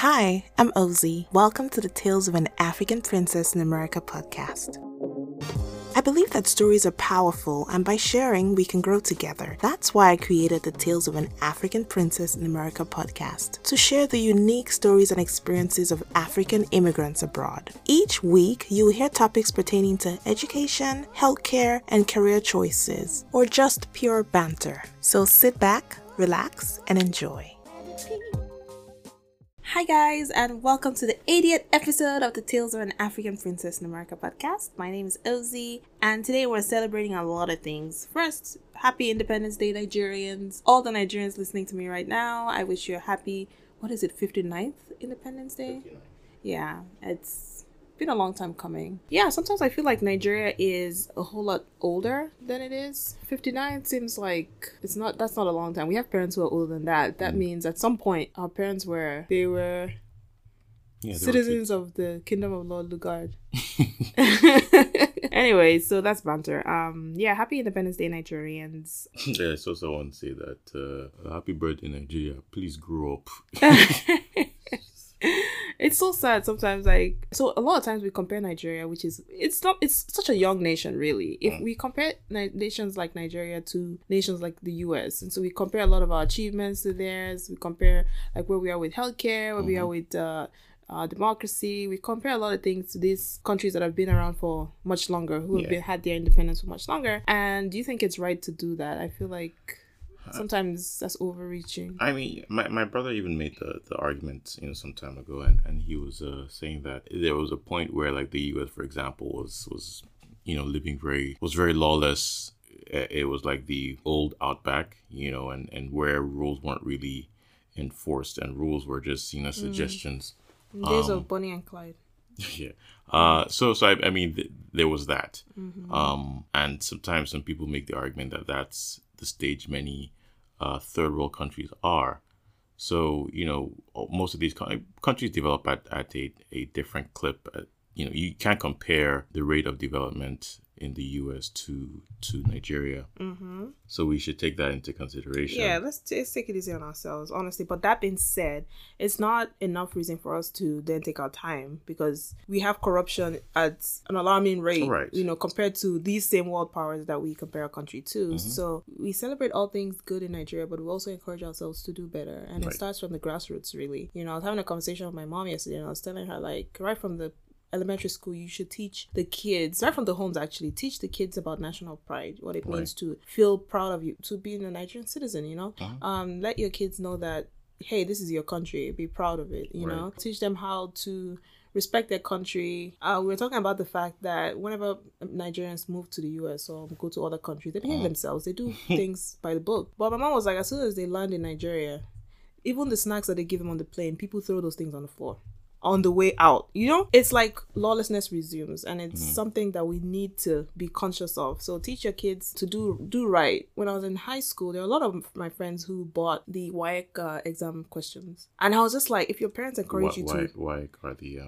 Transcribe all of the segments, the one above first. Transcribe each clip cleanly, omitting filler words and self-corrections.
Hi, I'm Ozzy. Welcome to the Tales of an African Princess in America podcast. I believe that stories are powerful, and by sharing, we can grow together. That's why I created the Tales of an African Princess in America podcast, to share the unique stories and experiences of African immigrants abroad. Each week, you'll hear topics pertaining to education, healthcare, and career choices, or just pure banter. So sit back, relax, and enjoy. Hi guys, and welcome to the 80th episode of the Tales of an African Princess in America podcast. My name is Ozzy, and today we're celebrating a lot of things. First, happy Independence Day, Nigerians. All the Nigerians listening to me right now, I wish you a happy, 59th Independence Day? 59. Yeah, it's been a long time coming. Yeah, sometimes I feel like Nigeria is a whole lot older than it is. 59 seems like that's not a long time. We have parents who are older than that. That means at some point our parents were citizens of the Kingdom of Lord Lugard. Anyway, so that's banter. Happy Independence Day, Nigerians. Yeah, I also want to say that happy birthday, Nigeria. Please grow up. It's so sad sometimes. So a lot of times we compare Nigeria, which is it's such a young nation, really. If we compare nations like Nigeria to nations like the US, and so we compare a lot of our achievements to theirs. We compare like where we are with healthcare, where we are with democracy. We compare a lot of things to these countries that have been around for much longer, who have had their independence for much longer. And do you think it's right to do that? I feel like sometimes that's overreaching. I mean, my brother even made the argument, some time ago, and he was saying that there was a point where, like, the U.S., for example, was was very lawless. It was like the old outback, and where rules weren't really enforced, and rules were just suggestions. Days of Bonnie and Clyde. Yeah. So I mean, there was that. And sometimes some people make the argument that that's the stage many third world countries are. So, most of these countries develop at a different clip. You can't compare the rate of development in the U.S. to Nigeria. So we should take that into consideration. Yeah, let's take it easy on ourselves, honestly. But that being said, it's not enough reason for us to then take our time, because we have corruption at an alarming rate, right, compared to these same world powers that we compare our country to. So we celebrate all things good in Nigeria, but we also encourage ourselves to do better. And it starts from the grassroots, really. I was having a conversation with my mom yesterday, and I was telling her, like, right from the elementary school, you should teach the kids, right from the homes actually, teach the kids about national pride, what it means to feel proud of you, to being a Nigerian citizen, let your kids know that, hey, this is your country, be proud of it, teach them how to respect their country. We were talking about the fact that whenever Nigerians move to the US or go to other countries, they behave themselves, they do things by the book. But my mom was like, as soon as they land in Nigeria, even the snacks that they give them on the plane, people throw those things on the floor on the way out. It's like lawlessness resumes, and it's something that we need to be conscious of. So teach your kids to do right. When I was in high school, there were a lot of my friends who bought the WAEC exam questions, and I was just like, if your parents encourage you to WAEC are the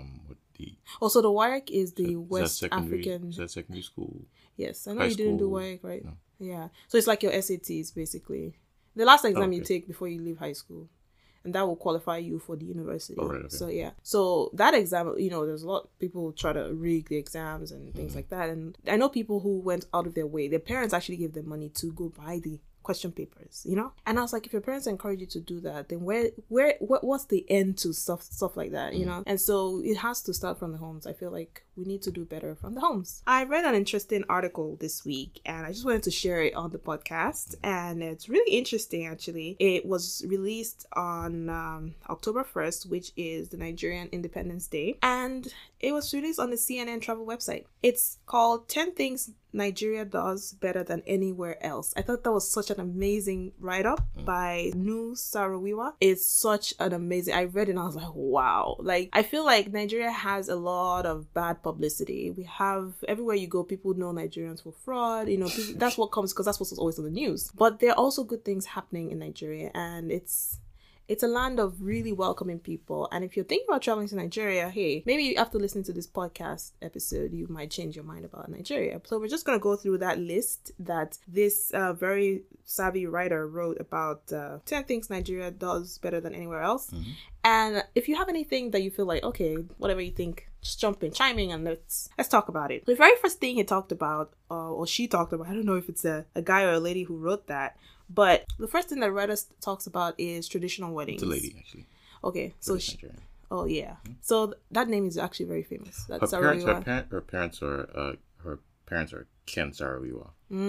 so the WAEC is the West African. African. Is that secondary school? Yes, I know High you didn't do school? WAEC, right? No. Yeah, so it's like your SATs, basically, the last exam you take before you leave high school. And that will qualify you for the university. Oh, right, okay. So, yeah. So, that exam, there's a lot of people try to rig the exams and things like that. And I know people who went out of their way. Their parents actually gave them money to go buy the question papers, And I was like, if your parents encourage you to do that, then what's the end to stuff like that, And so it has to start from the homes. I feel like we need to do better from the homes. I read an interesting article this week, and I just wanted to share it on the podcast. And it's really interesting, actually. It was released on October 1st, which is the Nigerian Independence Day. And it was released on the CNN travel website. It's called 10 Things Nigeria Does Better Than Anywhere Else. I thought that was such an amazing write-up by Nu Saro-Wiwa. It's such an amazing... I read it and I was like, wow. Like, I feel like Nigeria has a lot of bad publicity. We have... Everywhere you go, people know Nigerians for fraud. That's what comes... Because that's what's always on the news. But there are also good things happening in Nigeria. And it's it's a land of really welcoming people. And if you're thinking about traveling to Nigeria, hey, maybe after listening to this podcast episode, you might change your mind about Nigeria. So we're just going to go through that list that this very savvy writer wrote about 10 things Nigeria does better than anywhere else. And if you have anything that you feel like, okay, whatever you think, just jump in, chime in, and let's talk about it. The very first thing he talked about, or she talked about, I don't know if it's a guy or a lady who wrote that, but the first thing that writer talks about is traditional weddings. It's a lady, actually. Okay, so oh yeah, so that name is actually very famous. That's her parents are Ken Saro-Wiwa.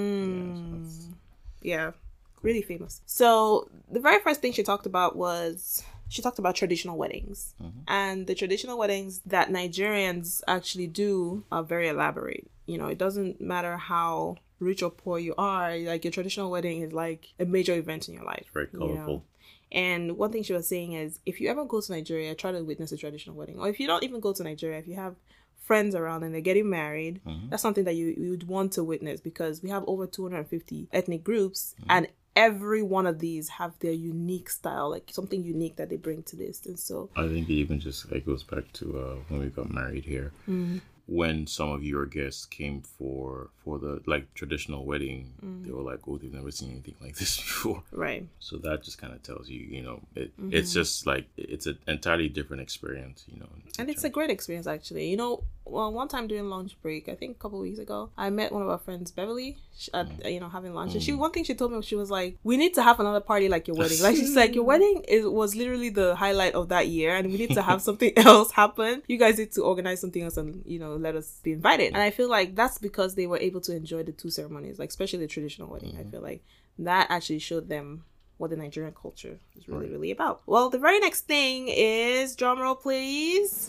Yeah, really famous. So the very first thing she talked about was traditional weddings. And the traditional weddings that Nigerians actually do are very elaborate. You know, it doesn't matter how rich or poor you are, like your traditional wedding is like a major event in your life. Very colorful. You know? And one thing she was saying is, if you ever go to Nigeria, try to witness a traditional wedding. Or if you don't even go to Nigeria, if you have friends around and they're getting married, that's something that you would want to witness, because we have over 250 ethnic groups, and every one of these have their unique style, like something unique that they bring to this. And so I think it even just goes back to when we got married here. When some of your guests came for the traditional wedding, they were like, oh, they've never seen anything like this before. Right. So that just kind of tells you, you know, it's just like, it's an entirely different experience, you know. And it's a great experience, actually. You know, well, one time during lunch break, I think a couple of weeks ago, I met one of our friends, Beverly, at, having lunch. And one thing she told me, she was like, we need to have another party like your wedding. Like, she's like, your wedding was literally the highlight of that year, and we need to have something else happen. You guys need to organize something else and, you know, let us be invited. And I feel like that's because they were able to enjoy the two ceremonies, like especially the traditional wedding. I feel like that actually showed them what the Nigerian culture is really, really about. Well, the very next thing is, drum roll please,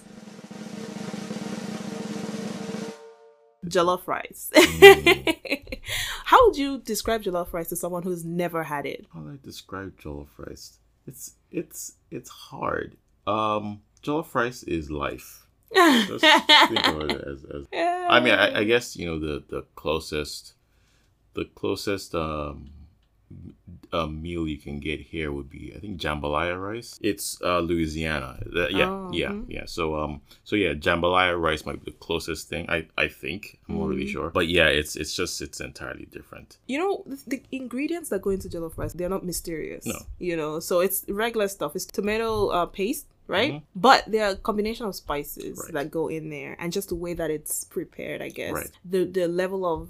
jollof rice. How would you describe jollof rice to someone who's never had it? How would I describe jollof rice? It's hard. Jollof rice is life. Just think of it as I mean, I guess, you know, the closest meal you can get here would be, I think, jambalaya rice. It's Louisiana. So jambalaya rice might be the closest thing. I think. I'm not really sure, but yeah, it's entirely different. You know, the ingredients that go into jollof rice, they're not mysterious. No, you know, so it's regular stuff. It's tomato paste. Right? But there are a combination of spices that go in there, and just the way that it's prepared, I guess. Right. The level of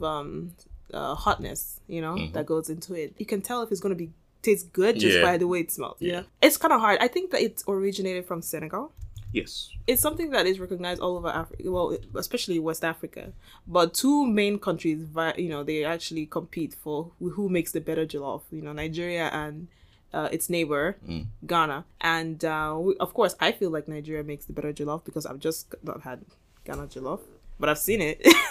hotness, you know, that goes into it. You can tell if it's going to taste good just by the way it smells. Yeah. It's kind of hard. I think that it originated from Senegal. Yes. It's something that is recognized all over Africa, well, especially West Africa. But two main countries, you know, they actually compete for who makes the better jollof, you know, Nigeria and its neighbor, Ghana. And of course, I feel like Nigeria makes the better jollof because I've just not had Ghana jollof, but I've seen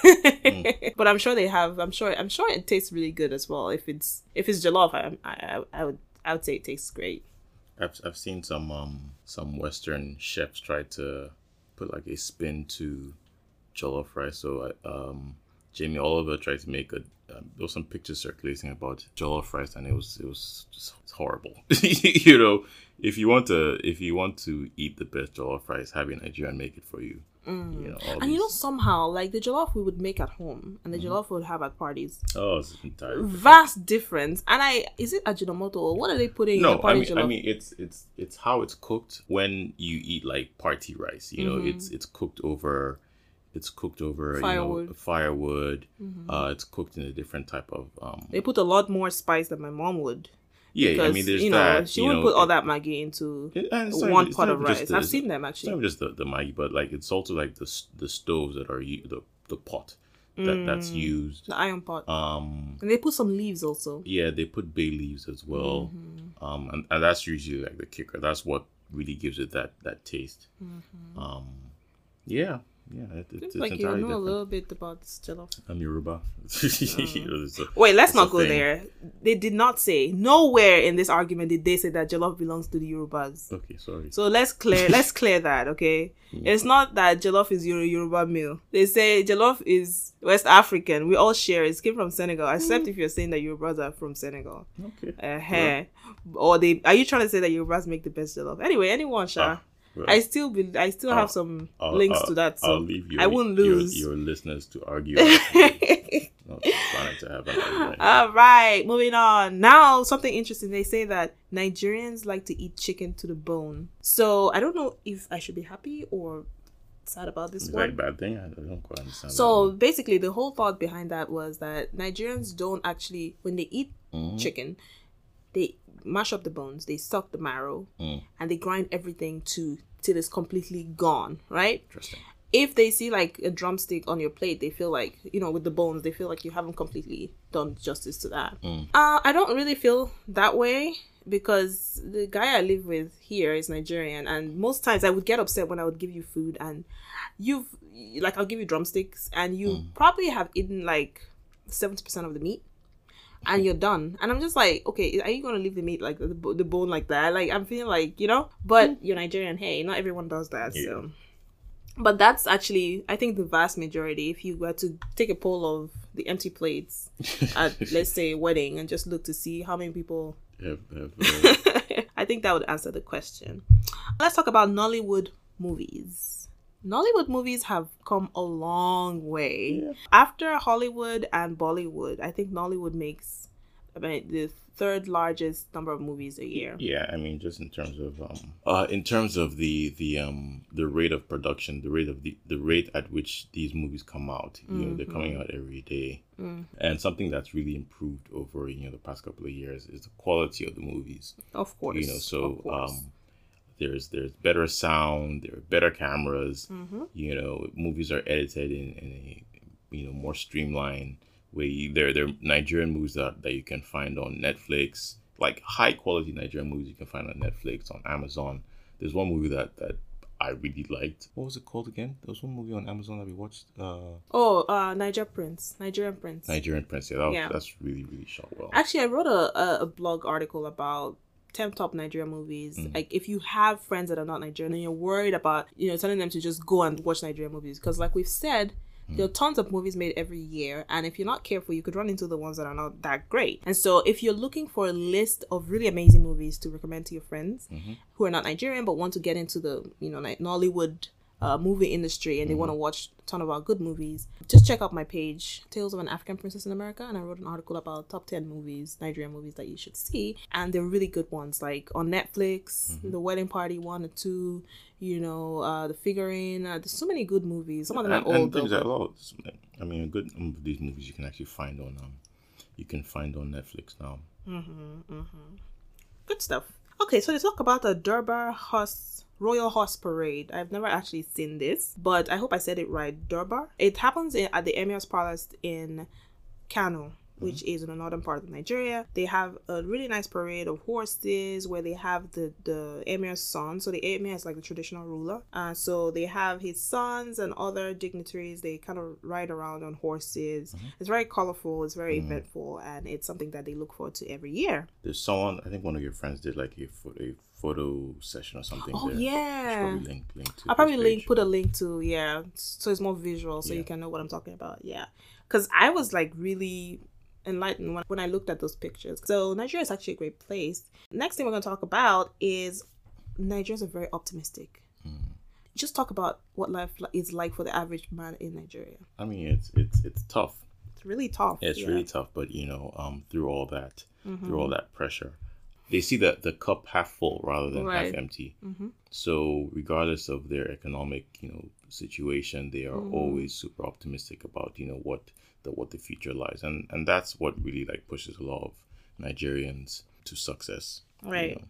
it. But I'm sure they have. I'm sure it tastes really good as well. If it's jollof, I would say it tastes great. I've seen some Western chefs try to put like a spin to jollof rice. So Jamie Oliver tried to make there was some pictures circulating about jollof rice, and it was just horrible. You know, if you want to eat the best jollof rice, have a Nigerian make it for you. You know, you know, somehow, like the jollof we would make at home and the jollof we would have at parties. Oh, it's entirely vast difference. And is it Ajinomoto or what are they putting in the party jollof? I mean, it's how it's cooked when you eat like party rice. You know, it's cooked over. It's cooked over firewood. It's cooked in a different type of. They put a lot more spice than my mom would. Yeah, because, I mean, there's that. She wouldn't put all that Maggi into one pot of rice. I've seen them actually. It's not just the Maggi, but like it's also like the stoves that are the pot that's used. The iron pot. And they put some leaves also. Yeah, they put bay leaves as well. And that's usually like the kicker. That's what really gives it that taste. Yeah. Yeah, it's Seems like you entirely know a different. little bit about this jollof. I'm Yoruba. It's Wait, let's it's not a go thing. there. They did not say, nowhere in this argument did they say that jollof belongs to the Yorubas. Okay, sorry. So let's clear that, okay? It's not that jollof is Yoruba meal. They say jollof is West African. We all share it. It came from Senegal, except if you're saying that Yorubas are from Senegal. Okay. Or are you trying to say that Yorubas make the best jollof? Anyway, anyone, Sha. Well, I still have some links to that, so I'll leave I wouldn't lose. your listeners to argue. Not planning to have an argument. All right, moving on. Now, something interesting. They say that Nigerians like to eat chicken to the bone. So I don't know if I should be happy or sad about this Is one. that a bad thing? I don't quite understand. So basically, the whole thought behind that was that Nigerians don't actually, when they eat chicken, they mash up the bones, they suck the marrow, and they grind everything till it's completely gone, right? Interesting. If they see like a drumstick on your plate, they feel like, with the bones, they feel like you haven't completely done justice to that. I don't really feel that way because the guy I live with here is Nigerian, and most times I would get upset when I would give you food and I'll give you drumsticks and you probably have eaten like 70% of the meat and you're done. And I'm just like, okay, are you going to leave the meat, like the bone like that? Like, I'm feeling like, but you're Nigerian. Hey, not everyone does that. Yeah. So, but that's actually, I think, the vast majority. If you were to take a poll of the empty plates at, let's say, a wedding and just look to see how many people... I think that would answer the question. Let's talk about Nollywood movies. Nollywood movies have come a long way. Yeah. After Hollywood and Bollywood, I think Nollywood makes the third largest number of movies a year. Yeah, I mean, just in terms of the rate of production, the rate at which these movies come out. They're coming out every day. And something that's really improved over the past couple of years is the quality of the movies. Of course. There's better sound, there are better cameras. Movies are edited in a more streamlined way. There are Nigerian movies that you can find on Netflix, like high quality Nigerian movies you can find on Netflix, on Amazon. There's one movie that I really liked. What was it called again? There was one movie on Amazon that we watched. Nigerian Prince. Nigerian Prince. Yeah, that's really, really shot well. Actually, I wrote a blog article about 10 top Nigerian movies. Like, if you have friends that are not Nigerian and you're worried about, telling them to just go and watch Nigerian movies, because like we've said, there are tons of movies made every year, and if you're not careful, you could run into the ones that are not that great. And so if you're looking for a list of really amazing movies to recommend to your friends who are not Nigerian but want to get into the Nollywood movie industry and they want to watch a ton of our good movies, just check out my page, Tales of an African Princess in America, and I wrote an article about top 10 movies, Nigerian movies that you should see, and they're really good ones, like on Netflix, The Wedding Party 1 or 2, The Figurine. There's so many good movies. Some of them are old, things a lot. I mean, a good number of these movies you can actually find on Netflix now. Good stuff. Okay, so let's talk about the Durbar Royal Horse Parade. I've never actually seen this, but I hope I said it right. Durbar. It happens at the Emir's Palace in Kano, which is in the northern part of Nigeria. They have a really nice parade of horses where they have the Emir's son. So the Emir is like the traditional ruler. So they have his sons and other dignitaries. They kind of ride around on horses. It's very colorful. It's very eventful. And it's something that they look forward to every year. There's someone, I think one of your friends did like a photo session or something. Oh, there. yeah. I'll probably put a link to, so it's more visual so you can know what I'm talking about. Yeah. Because I was like really enlightened when I looked at those pictures. So Nigeria is actually a great place. Next thing we're going to talk about is Nigerians are very optimistic. Just talk about what life is like for the average man in Nigeria. I mean, it's tough. It's really tough. It's really tough, but through all that pressure, they see the cup half full rather than half empty. So regardless of their economic situation, they are always super optimistic about what the future lies, and that's what really like pushes a lot of Nigerians to success. Right.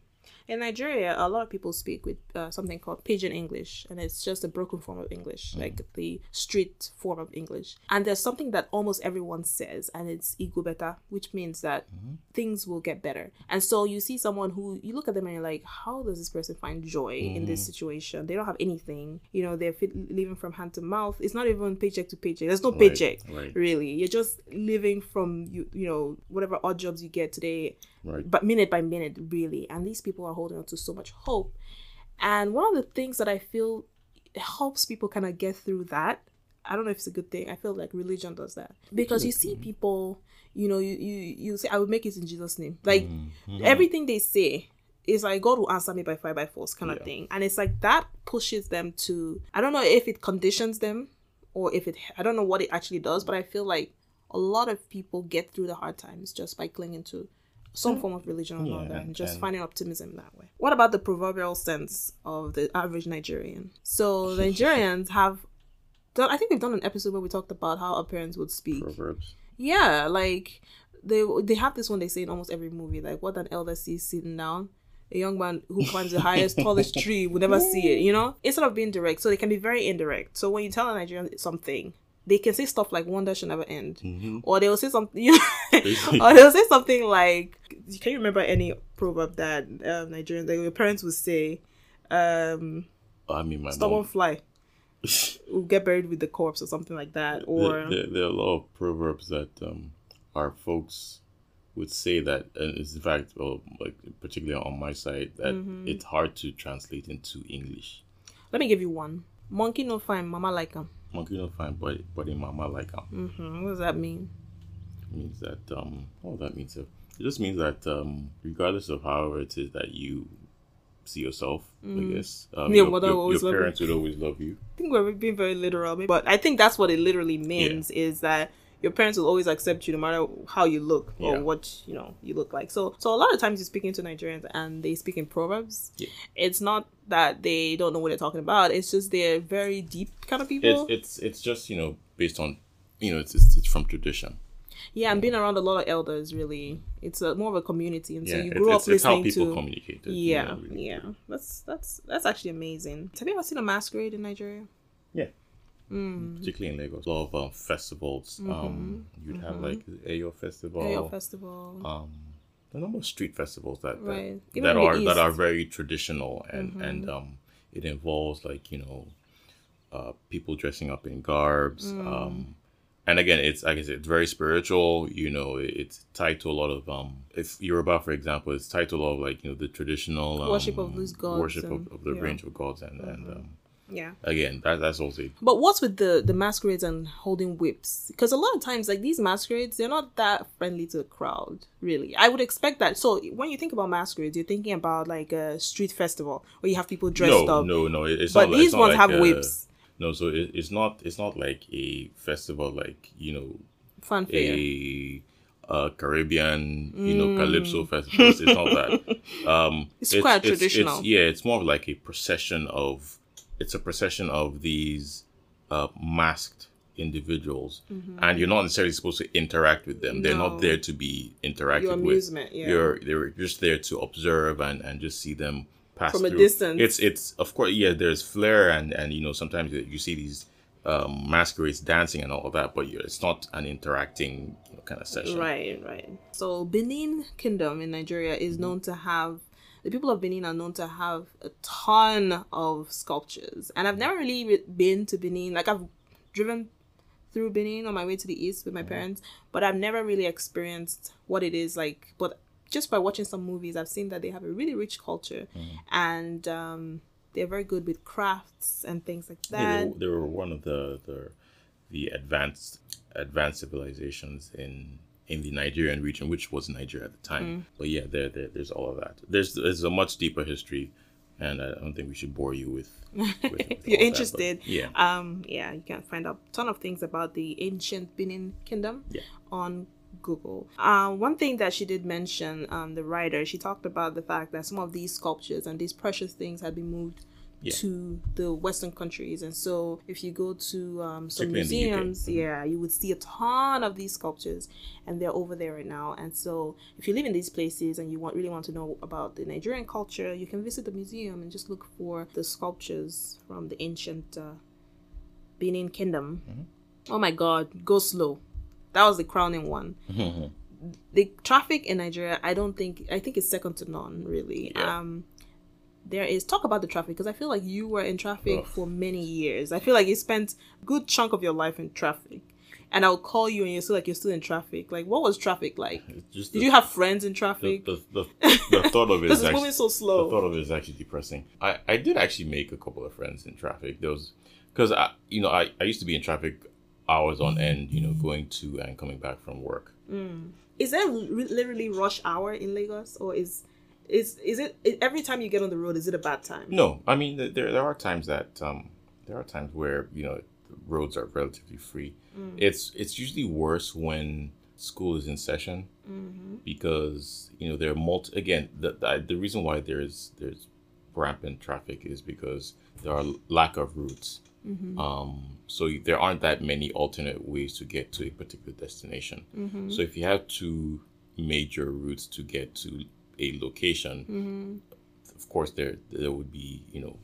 In Nigeria, a lot of people speak with something called Pidgin English, and it's just a broken form of English, like the street form of English. And there's something that almost everyone says, and it's Igubeta, which means that things will get better. And so you see someone who, you look at them and you're like, how does this person find joy in this situation? They don't have anything. You know, they're living from hand to mouth. It's not even paycheck to paycheck. There's no paycheck, really. You're just living from, you know, whatever odd jobs you get today, but minute by minute, really. And these people are holding on to so much hope. And one of the things that I feel helps people kind of get through that, I don't know if it's a good thing, I feel like religion does that. Because you see people, you know, you say, I will make it in Jesus' name. Like, everything they say is like, God will answer me by fire, by force kind of thing. And it's like that pushes them to, I don't know if it conditions them or if it, I don't know what it actually does, but I feel like a lot of people get through the hard times just by clinging to some form of religion or another, and just finding optimism that way. What about the proverbial sense of the average Nigerian? So the Nigerians have done, I think we've done an episode where we talked about how our parents would speak. Proverbs. Yeah, like they have this one they say in almost every movie, like, what an elder sees sitting down, a young man who climbs the highest, tallest tree will never see it, you know? Instead of being direct, so they can be very indirect. So when you tell a Nigerian something, they can say stuff like wonder should never end. Or they'll say something, you know, or they'll say something like, can you remember any proverb that Nigerians, like your parents would say, I mean, my stubborn mom. fly will get buried with the corpse or something like that. Or there are a lot of proverbs that our folks would say that, and it's in fact, well, like particularly on my side, that it's hard to translate into English. Let me give you one. Monkey no fine, mama like him. Monkey no fine, but in mama like him. What does that mean? It means that that means it just means that regardless of however it is that you see yourself, I guess your parents would always love you. I think we're being very literal, but I think that's what it literally means, is that your parents will always accept you no matter how you look or what, you know, you look like. So a lot of times you're speaking to Nigerians and they speak in proverbs. It's not that they don't know what they're talking about. It's just they're very deep kind of people. It's just, you know, based on, you know, it's from tradition. Yeah, and being around a lot of elders, really, it's more of a community, and so you grew up listening to. It's how people communicate. Yeah, that's actually amazing. Have you ever seen a masquerade in Nigeria? Yeah. Particularly in Lagos, a lot of festivals. You'd have like the Ayo Festival. The number of street festivals that are very traditional, and it involves, like, you know, people dressing up in garbs. And again, it's, like I said, it's very spiritual. You know, it's tied to a lot of if Yoruba, for example, it's tied to a lot of, like, you know, the traditional worship of these gods, worship of the range of gods, and again, that's also. But what's with the masquerades and holding whips? Because a lot of times, like, these masquerades, they're not that friendly to the crowd, really. I would expect that. So when you think about masquerades, you're thinking about like a street festival where you have people dressed up. No, it's but not. These it's not ones like have whips. No, so it's not like a festival, like, you know, fanfare. A Caribbean, you know, calypso festival. It's not that. It's quite traditional. It's more of like a procession of these masked individuals, and you're not necessarily supposed to interact with them. They're not there to be interacted Your amusement, with. They're just there to observe and just see them pass from through. A distance. It's of course, there's flair and you know, sometimes you see these masquerades dancing and all of that, but it's not an interacting, you know, kind of session. Right. So Benin Kingdom in Nigeria is known to have, the people of Benin are known to have a ton of sculptures. And I've never really been to Benin. Like, I've driven through Benin on my way to the east with my parents, but I've never really experienced what it is like. But just by watching some movies, I've seen that they have a really rich culture, and they're very good with crafts and things like that. Yeah, they were one of the advanced civilizations in the Nigerian region, which was Nigeria at the time. But yeah, there's all of that. There's a much deeper history, and I don't think we should bore you with if you're interested. That, you can find out a ton of things about the ancient Benin Kingdom on Google. One thing that she did mention, the writer, she talked about the fact that some of these sculptures and these precious things had been moved to the Western countries. And so if you go to some Particularly in the UK. museums, you would see a ton of these sculptures, and they're over there right now. And so if you live in these places and you really want to know about the Nigerian culture, you can visit the museum and just look for the sculptures from the ancient Benin Kingdom. Oh my God, go slow. That was the crowning one. The traffic in Nigeria, I think it's second to none, really. Yeah. There is talk about the traffic, because I feel like you were in traffic for many years. I feel like you spent a good chunk of your life in traffic, and I'll call you and you feel like you're still in traffic. Like, what was traffic like? Did you have friends in traffic? The thought of it because is it's moving so slow. The thought of it is actually depressing. I did actually make a couple of friends in traffic. There was, because I used to be in traffic hours on end, going to and coming back from work. Is there literally rush hour in Lagos, or is it every time you get on the road, is it a bad time? No, I mean there are times that there are times where the roads are relatively free. It's usually worse when school is in session, because there are the reason why there's rampant traffic is because there are lack of routes. So there aren't that many alternate ways to get to a particular destination. So if you have two major routes to get to a location, of course there would be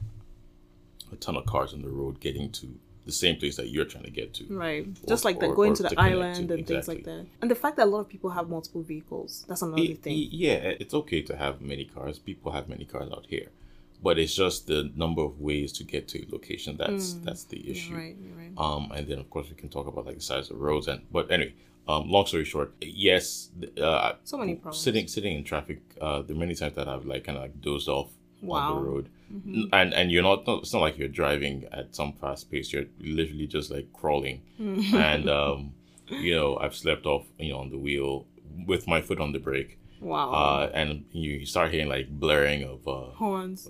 a ton of cars on the road getting to the same place that you're trying to get to. Right. Just like that, going to the island and things like that. And the fact that a lot of people have multiple vehicles, that's another thing. Yeah, it's okay to have many cars. People have many cars out here. But it's just the number of ways to get to a location that's the issue. You're right. And then of course we can talk about like the size of roads but anyway, long story short, yes, so many problems. Sitting in traffic, there are many times that I've kind of dozed off on the road. And you're not, it's not like you're driving at some fast pace. You're literally just like crawling. And I've slept off on the wheel with my foot on the brake. Wow. And you start hearing like blaring of horns.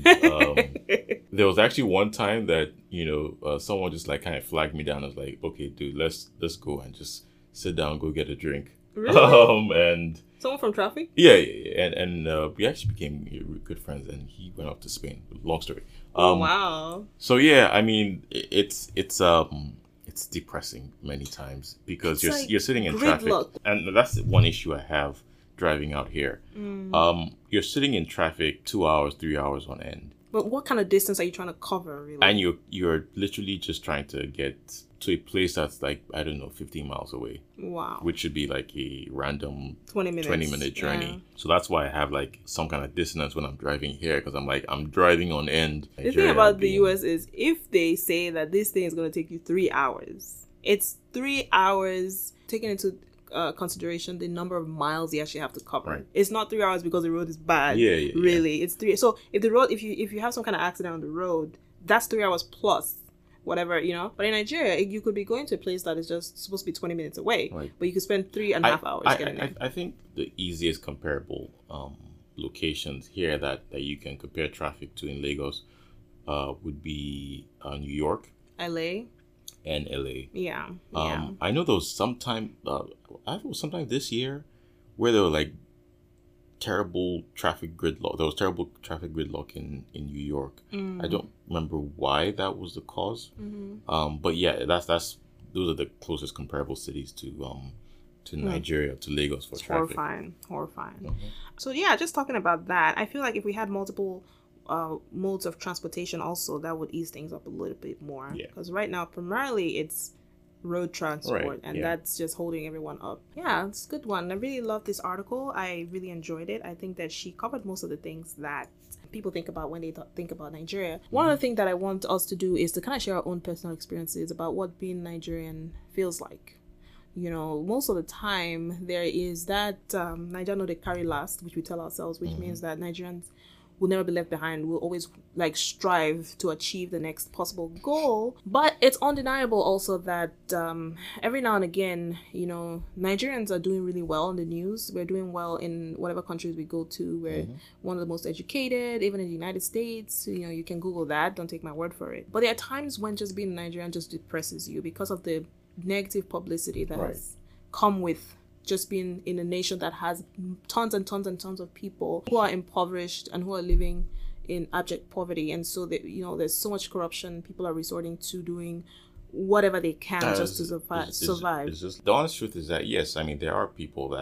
There was actually one time that someone just like kind of flagged me down. I was like, okay, dude, let's go and just sit down, go get a drink. Really? And someone from traffic? Yeah. And we actually became good friends, and he went off to Spain. Long story. Wow. So yeah, I mean, it's depressing many times because you're sitting in traffic, and that's one issue I have driving out here. You're sitting in traffic 2 hours, 3 hours on end. But what kind of distance are you trying to cover, really? And you're literally just trying to get to a place that's like, I don't know, 15 miles away. Wow. Which should be like a random 20-minute journey. Yeah. So that's why I have like some kind of dissonance when I'm driving here, because I'm driving on end. The thing about the US is, if they say that this thing is going to take you 3 hours, it's 3 hours taken into consideration the number of miles you actually have to cover. Right. It's not 3 hours because the road is bad. Really. It's 3. So if the road, if you have some kind of accident on the road, that's 3 hours plus whatever, But in Nigeria, you could be going to a place that is just supposed to be 20 minutes away, right, but you could spend 3.5 hours getting there. I think the easiest comparable locations here that you can compare traffic to in Lagos would be New York, LA. And LA. Yeah. I know there was sometime this year where there were like terrible traffic gridlock. There was terrible traffic gridlock in New York. I don't remember why that was the cause. But yeah, those are the closest comparable cities to Nigeria, to Lagos for traffic. Horrifying. So yeah, just talking about that, I feel like if we had multiple modes of transportation also, that would ease things up a little bit more. Because right now, primarily, it's road transport, and that's just holding everyone up. Yeah, it's a good one. I really love this article. I really enjoyed it. I think that she covered most of the things that people think about when they think about Nigeria. One of the things that I want us to do is to kind of share our own personal experiences about what being Nigerian feels like. Most of the time there is that Nigeria know they carry last, which we tell ourselves, which means that Nigerians will never be left behind. We'll always strive to achieve the next possible goal. But it's undeniable also that every now and again, Nigerians are doing really well in the news. We're doing well in whatever countries we go to. We're one of the most educated, even in the United States. You can Google that. Don't take my word for it. But there are times when just being Nigerian just depresses you because of the negative publicity that has come with just being in a nation that has tons and tons and tons of people who are impoverished and who are living in abject poverty, and so that there's so much corruption. People are resorting to doing whatever they can just to survive. It's just the honest truth is that yes, I mean there are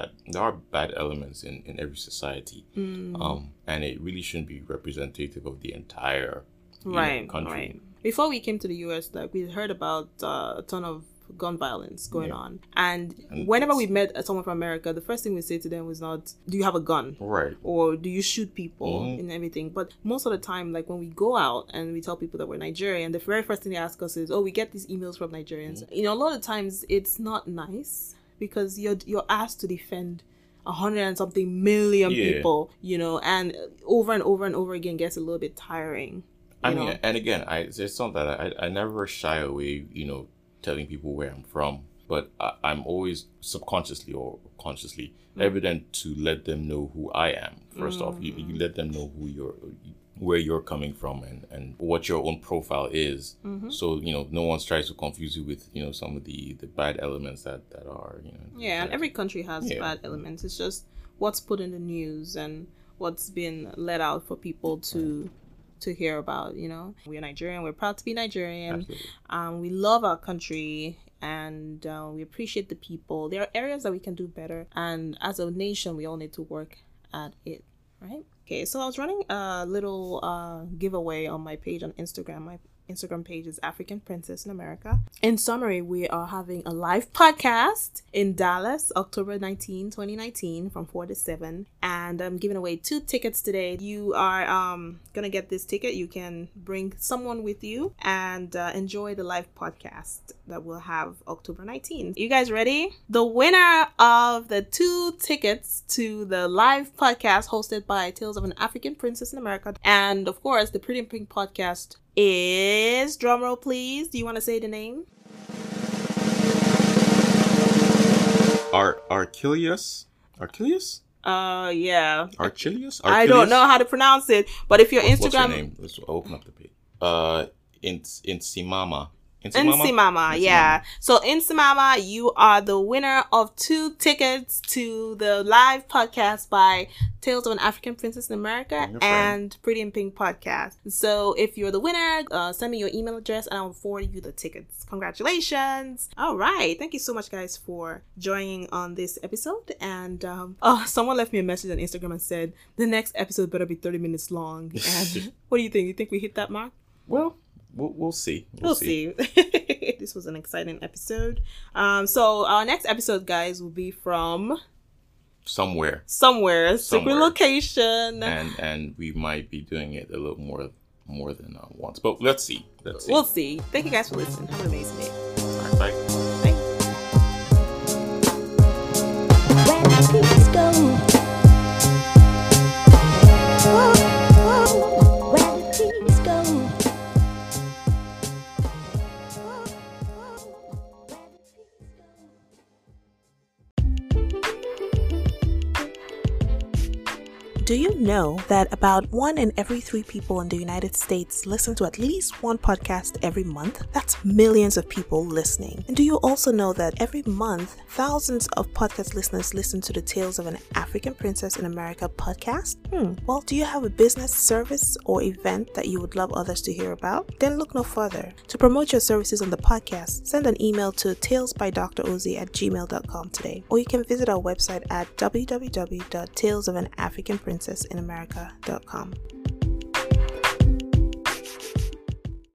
bad elements in every society, and it really shouldn't be representative of the entire country. Right. Before we came to the US, like we heard about a ton of gun violence going on, and whenever we met someone from America, the first thing we say to them was not, do you have a gun, right, or do you shoot people and everything. But most of the time, like when we go out and we tell people that we're Nigerian, the very first thing they ask us is, we get these emails from Nigerians. A lot of times it's not nice because you're asked to defend 100 and something million people, and over and over and over again gets a little bit tiring. I mean, and again, it's something that I never shy away, telling people where I'm from, but I'm always subconsciously or consciously evident to let them know who I am. First off, you let them know where you're coming from and what your own profile is. So, no one tries to confuse you with, some of the bad elements that are, and every country has bad elements. It's just what's put in the news and what's been let out for people to hear about. We're Nigerian. We're proud to be Nigerian. We love our country, and we appreciate the people. There are areas that we can do better, and as a nation we all need to work at it, right? Okay, so I was running a little giveaway on my page on Instagram. My Instagram page is African Princess in America. In summary, we are having a live podcast in Dallas, October 19, 2019, from 4 to 7. And I'm giving away 2 tickets today. You are going to get this ticket. You can bring someone with you and enjoy the live podcast that we'll have October 19th. You guys ready? The winner of the 2 tickets to the live podcast hosted by Tales of an African Princess in America, and of course the Pretty in Pink podcast, is, drumroll please, do you want to say the name? Archelius? Yeah. Archelius? I don't know how to pronounce it, but if your Instagram... What's your name? Let's open up the page. Insimama. Insimama, yeah. So Insimama, you are the winner of 2 tickets to the live podcast by Tales of an African Princess in America and Pretty in Pink podcast. So if you're the winner, send me your email address and I'll forward you the tickets. Congratulations. All right. Thank you so much, guys, for joining on this episode. And someone left me a message on Instagram and said the next episode better be 30 minutes long. And what do you think? You think we hit that mark? Well, we'll see. We'll see. This was an exciting episode. So our next episode, guys, will be from somewhere, secret location, and we might be doing it a little more than once, but let's see. We'll see. Thank you guys for listening. Have an amazing day. All right, bye. Where the peace go? Where the peace go? Do you know that about 1 in every 3 people in the United States listen to at least one podcast every month? That's millions of people listening. And do you also know that every month, thousands of podcast listeners listen to the Tales of an African Princess in America podcast? Well, do you have a business, service, or event that you would love others to hear about? Then look no further. To promote your services on the podcast, send an email to talesbydroz@gmail.com today. Or you can visit our website at www.talesofanaafricanprincessinamerica.com.